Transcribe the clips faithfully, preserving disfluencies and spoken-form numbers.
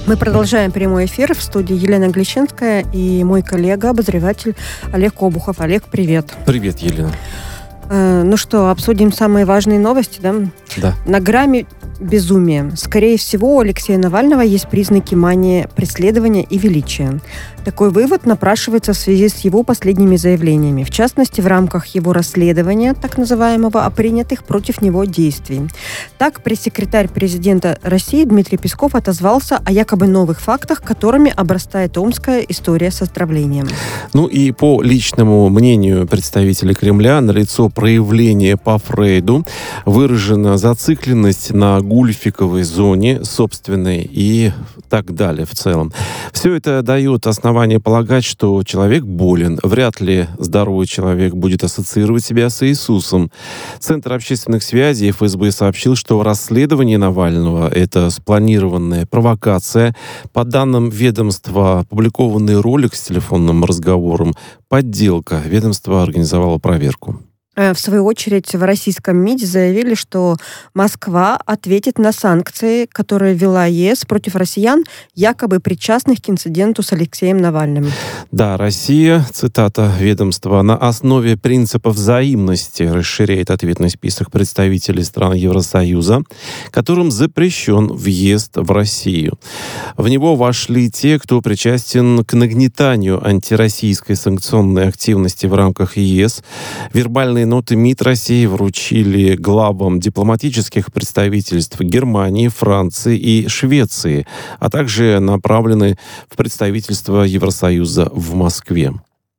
Мы продолжаем прямой эфир. В студии Елена Глещенская и мой коллега, обозреватель Олег Обухов. Олег, привет. Привет, Елена. Э, ну что, обсудим самые важные новости, да? Да. На грани безумия. Скорее всего, у Алексея Навального есть признаки мании преследования и величия. Такой вывод напрашивается в связи с его последними заявлениями, в частности, в рамках его расследования, так называемого, о принятых против него действий. Так, пресс-секретарь президента России Дмитрий Песков отозвался о якобы новых фактах, которыми обрастает омская история с отравлением. Ну и по личному мнению представителей Кремля, налицо проявление по Фрейду, выражена зацикленность на гульфиковой зоне собственной и так далее в целом. Все это дает основание полагать, что человек болен. Вряд ли здоровый человек будет ассоциировать себя с Иисусом. Центр общественных связей эф эс бэ сообщил, что расследование Навального – это спланированная провокация. По данным ведомства, опубликованный ролик с телефонным разговором – подделка. Ведомство организовало проверку. В свою очередь, в российском МИДе заявили, что Москва ответит на санкции, которые ввела е эс против россиян, якобы причастных к инциденту с Алексеем Навальным. Да, Россия, цитата ведомства, на основе принципа взаимности расширяет ответный список представителей стран Евросоюза, которым запрещен въезд в Россию. В него вошли те, кто причастен к нагнетанию антироссийской санкционной активности в рамках е эс. Вербальные ноты МИД России вручили главам дипломатических представительств Германии, Франции и Швеции, а также направлены в представительство Евросоюза в Москве.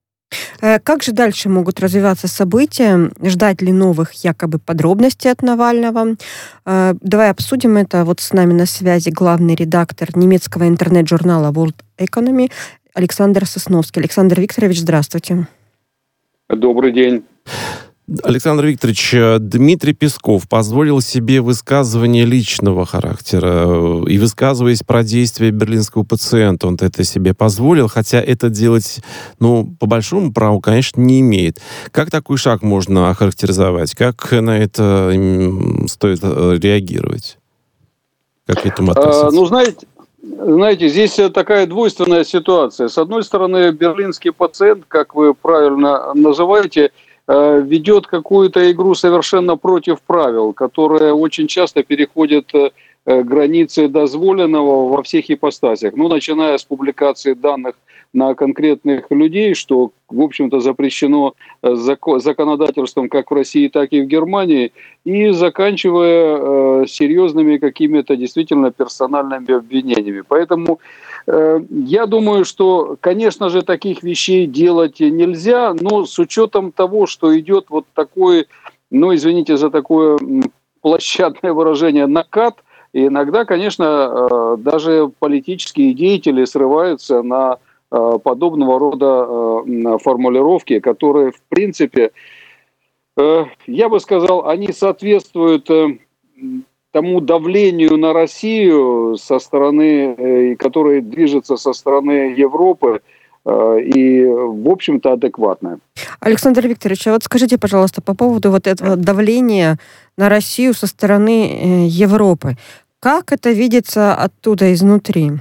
Как же дальше могут развиваться события? Ждать ли новых якобы подробностей от Навального? Давай обсудим это. Вот с нами на связи главный редактор немецкого интернет-журнала World Economy Александр Сосновский. Александр Викторович, здравствуйте. Добрый день. Александр Викторович, Дмитрий Песков позволил себе высказывание личного характера. И высказываясь про действия берлинского пациента, он это себе позволил, хотя это делать, ну, по большому праву, конечно, не имеет. Как такой шаг можно охарактеризовать? Как на это стоит реагировать? Как к этому относиться? А, ну, знаете, знаете, здесь такая двойственная ситуация. С одной стороны, берлинский пациент, как вы правильно называете, ведет какую-то игру совершенно против правил, которая очень часто переходит границы дозволенного во всех ипостасях. Ну, начиная с публикации данных на конкретных людей, что, в общем-то, запрещено законодательством как в России, так и в Германии, и заканчивая э, серьезными какими-то действительно персональными обвинениями. Поэтому э, я думаю, что, конечно же, таких вещей делать нельзя, но с учетом того, что идет вот такой, ну, извините за такое площадное выражение, накат, и иногда, конечно, э, даже политические деятели срываются на подобного рода формулировки, которые, в принципе, я бы сказал, они соответствуют тому давлению на Россию со стороны, которое движется со стороны Европы, и, в общем-то, адекватное. Александр Викторович, а вот скажите, пожалуйста, по поводу вот этого давления на Россию со стороны Европы. Как это видится оттуда, изнутри?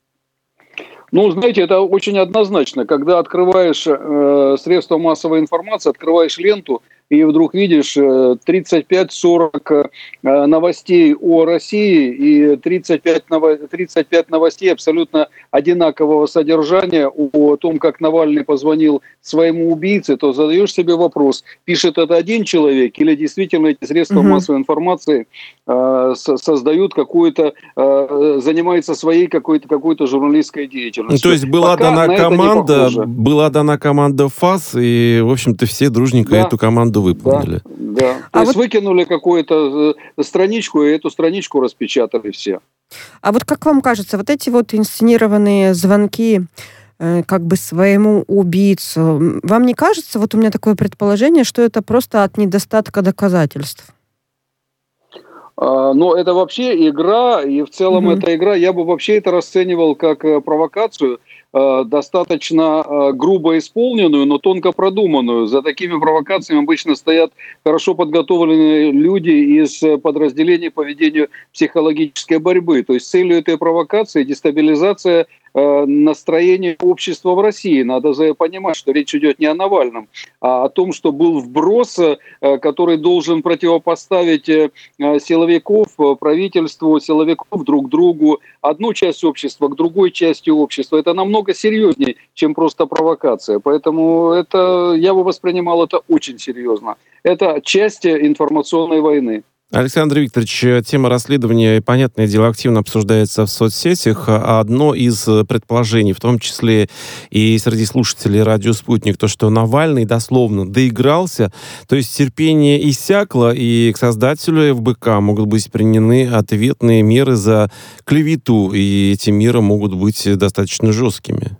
Ну, знаете, это очень однозначно. Когда открываешь э, средства массовой информации, открываешь ленту, и вдруг видишь э, тридцать пять сорок э, новостей о России и тридцать пять, ново- тридцать пять новостей абсолютно одинакового содержания о том, как Навальный позвонил своему убийце, то задаешь себе вопрос, пишет это один человек или действительно эти средства угу. массовой информации э, с- создают какую-то, э, занимаются своей какой-то, какой-то журналистской деятельностью. То есть была Пока дана команда, была дана команда ФАС, и, в общем-то, все дружненько да. эту команду выполнили. Да, да. А То вот... есть выкинули какую-то страничку, и эту страничку распечатали все. А вот как вам кажется, вот эти вот инсценированные звонки э, как бы своему убийцу, вам не кажется, вот у меня такое предположение, что это просто от недостатка доказательств? Но это вообще игра, и в целом mm-hmm. эта игра, я бы вообще это расценивал как провокацию. достаточно грубо исполненную, но тонко продуманную. За такими провокациями обычно стоят хорошо подготовленные люди из подразделений по ведению психологической борьбы. То есть целью этой провокации дестабилизация настроение общества в России. Надо понимать, что речь идет не о Навальном, а о том, что был вброс, который должен противопоставить силовиков правительству, силовиков друг другу, одну часть общества к другой части общества. Это намного серьезнее, чем просто провокация. Поэтому это, я бы воспринимал это очень серьезно. Это часть информационной войны. Александр Викторович, тема расследования, понятное дело, активно обсуждается в соцсетях. Одно из предположений, в том числе и среди слушателей «Радио Спутник», то, что Навальный дословно доигрался, то есть терпение иссякло, и к создателю эф бэ ка могут быть приняты ответные меры за клевету, и эти меры могут быть достаточно жесткими.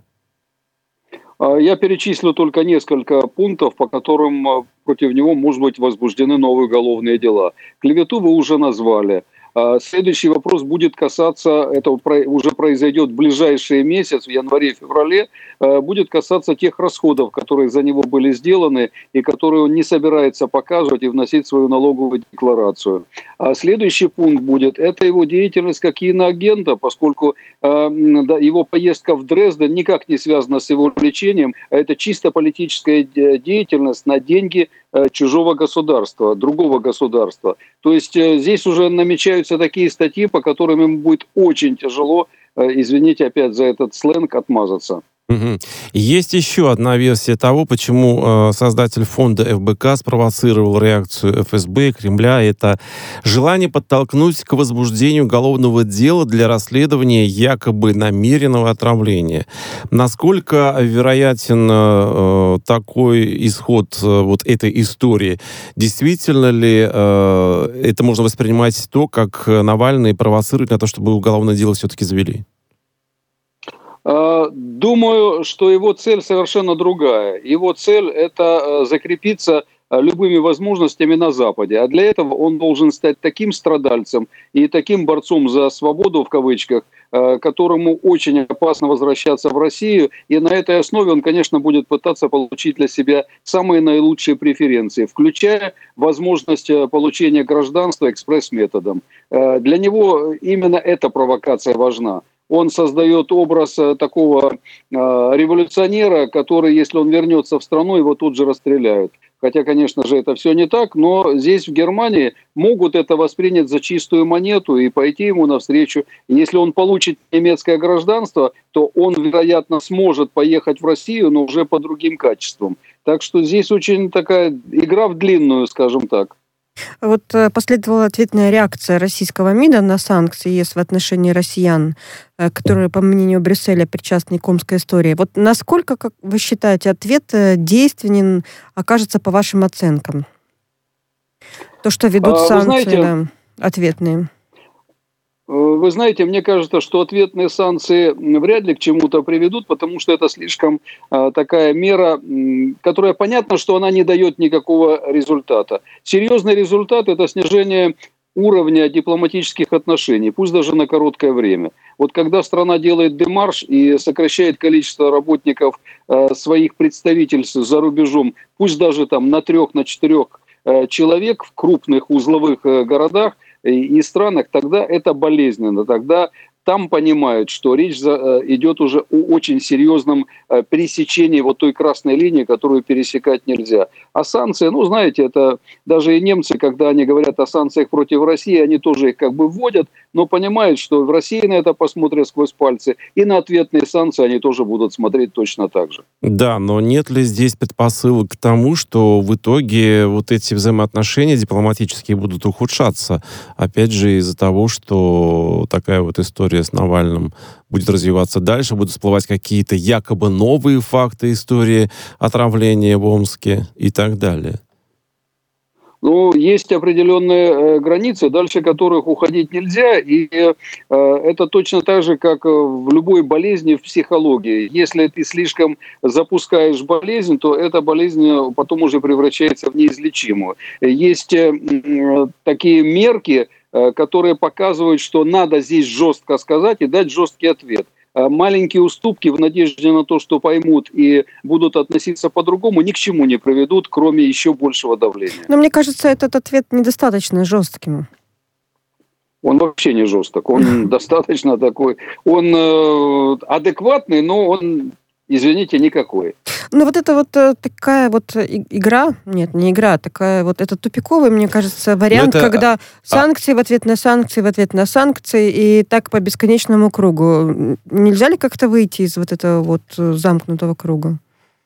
Я перечислю только несколько пунктов, по которым против него, может быть, возбуждены новые уголовные дела. Клевету вы уже назвали. Следующий вопрос будет касаться, это уже произойдет в ближайшие месяцы, в январе-феврале, будет касаться тех расходов, которые за него были сделаны и которые он не собирается показывать и вносить в свою налоговую декларацию. А следующий пункт будет, это его деятельность как иноагента, поскольку его поездка в Дрезден никак не связана с его лечением, а это чисто политическая деятельность на деньги чужого государства, другого государства. То есть здесь уже намечаются такие статьи, по которым ему будет очень тяжело, извините опять за этот сленг, отмазаться. Угу. Есть еще одна версия того, почему э, создатель фонда эф бэ ка спровоцировал реакцию эф эс бэ, Кремля. Это желание подтолкнуть к возбуждению уголовного дела для расследования якобы намеренного отравления. Насколько вероятен э, такой исход э, вот этой истории? Действительно ли э, это можно воспринимать то, как Навальный провоцирует на то, чтобы уголовное дело все-таки завели? Думаю, что его цель совершенно другая. Его цель – это закрепиться любыми возможностями на Западе. А для этого он должен стать таким страдальцем и таким борцом за свободу, в кавычках, которому очень опасно возвращаться в Россию. И на этой основе он, конечно, будет пытаться получить для себя самые наилучшие преференции, включая возможность получения гражданства экспресс-методом. Для него именно эта провокация важна. Он создает образ такого э, революционера, который, если он вернется в страну, его тут же расстреляют. Хотя, конечно же, это все не так, но здесь, в Германии, могут это воспринять за чистую монету и пойти ему навстречу. И если он получит немецкое гражданство, то он, вероятно, сможет поехать в Россию, но уже по другим качествам. Так что здесь очень такая игра в длинную, скажем так. Вот последовала ответная реакция российского МИДа на санкции ЕС в отношении россиян, которые, по мнению Брюсселя, причастны к омской истории. Вот насколько, как вы считаете, ответ действенен окажется по вашим оценкам? То, что ведут а, санкции, знаете, да, ответные. Вы знаете, мне кажется, что ответные санкции вряд ли к чему-то приведут, потому что это слишком а, такая мера, которая понятно, что она не дает никакого результата. Серьезный результат – это снижение уровня дипломатических отношений, пусть даже на короткое время. Вот когда страна делает демарш и сокращает количество работников а, своих представительств за рубежом, пусть даже там на трех, на четырех а, человек в крупных узловых а, городах, и странах, тогда это болезненно, тогда там понимают, что речь идет уже о очень серьезном пересечении вот той красной линии, которую пересекать нельзя. А санкции, ну, знаете, это даже и немцы, когда они говорят о санкциях против России, они тоже их как бы вводят, но понимают, что в России на это посмотрят сквозь пальцы, и на ответные санкции они тоже будут смотреть точно так же. Да, но нет ли здесь предпосылок к тому, что в итоге вот эти взаимоотношения дипломатические будут ухудшаться? Опять же, из-за того, что такая вот история с Навальным будет развиваться дальше, будут всплывать какие-то якобы новые факты истории отравления в Омске и так далее. Ну, есть определенные э, границы, дальше которых уходить нельзя, и э, это точно так же, как в любой болезни в психологии. Если ты слишком запускаешь болезнь, то эта болезнь потом уже превращается в неизлечимую. Есть э, э, такие мерки, э, которые показывают, что надо здесь жестко сказать и дать жесткий ответ. маленькие уступки в надежде на то, что поймут и будут относиться по-другому, ни к чему не приведут, кроме еще большего давления. Но мне кажется, этот ответ недостаточно жестким. Он вообще не жесток, он достаточно такой, он э, адекватный, но он, извините, никакой. Ну вот это вот э, такая вот игра, нет, не игра, такая вот, это тупиковый, мне кажется, вариант, это... когда санкции в ответ на санкции, в ответ на санкции, и так по бесконечному кругу. Нельзя ли как-то выйти из вот этого вот замкнутого круга?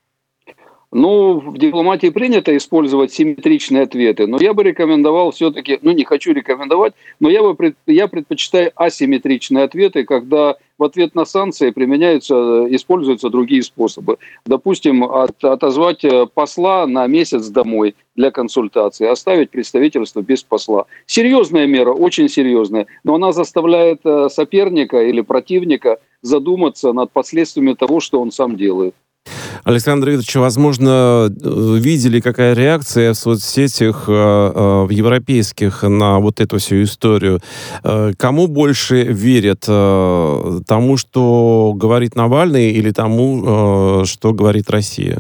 Ну, в дипломатии принято использовать симметричные ответы, но я бы рекомендовал все-таки, ну, не хочу рекомендовать, но я, бы, пред, я предпочитаю асимметричные ответы, когда в ответ на санкции применяются, используются другие способы. Допустим, от, отозвать посла на месяц домой для консультации, оставить представительство без посла. Серьезная мера, очень серьезная, но она заставляет соперника или противника задуматься над последствиями того, что он сам делает. Александр Викторович, возможно, видели, какая реакция в соцсетях в европейских на вот эту всю историю. Кому больше верят? Тому, что говорит Навальный, или тому, что говорит Россия?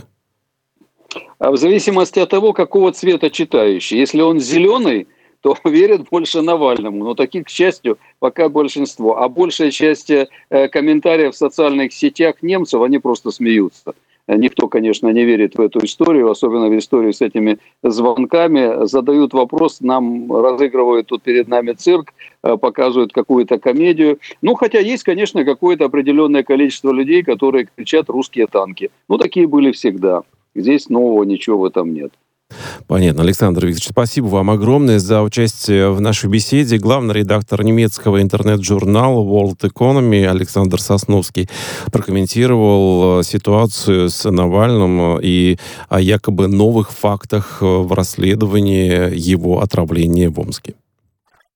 В зависимости от того, какого цвета читающий. Если он зеленый, то верят больше Навальному. Но таких, к счастью, пока большинство. А большая часть комментариев в социальных сетях немцев, они просто смеются. Никто, конечно, не верит в эту историю, особенно в историю с этими звонками. Задают вопрос, нам разыгрывают тут перед нами цирк, показывают какую-то комедию. Ну, хотя есть, конечно, какое-то определенное количество людей, которые кричат «русские танки». Ну, такие были всегда. Здесь нового ничего в этом нет. Понятно. Александр Викторович, спасибо вам огромное за участие в нашей беседе. Главный редактор немецкого интернет-журнала World Economy Александр Сосновский прокомментировал ситуацию с Навальным и о якобы новых фактах в расследовании его отравления в Омске.